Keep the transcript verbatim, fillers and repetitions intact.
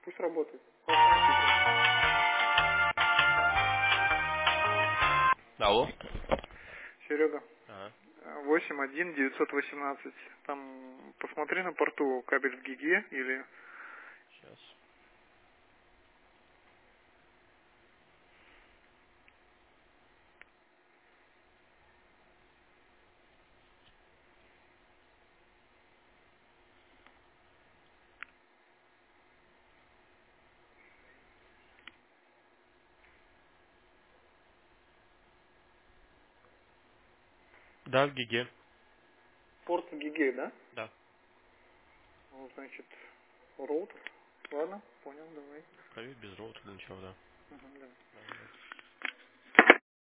Пусть работает. Алло. Серега. Ага. восемь один девятьсот восемнадцать. Там посмотри на порту кабель в гиге или... Сейчас. Да, в гиге. Порт в гиге, да? Да. Ну, значит, роутер. Ладно, понял, давай. Проверь без роутера, ничего, да. Ага, да. Давай, давай.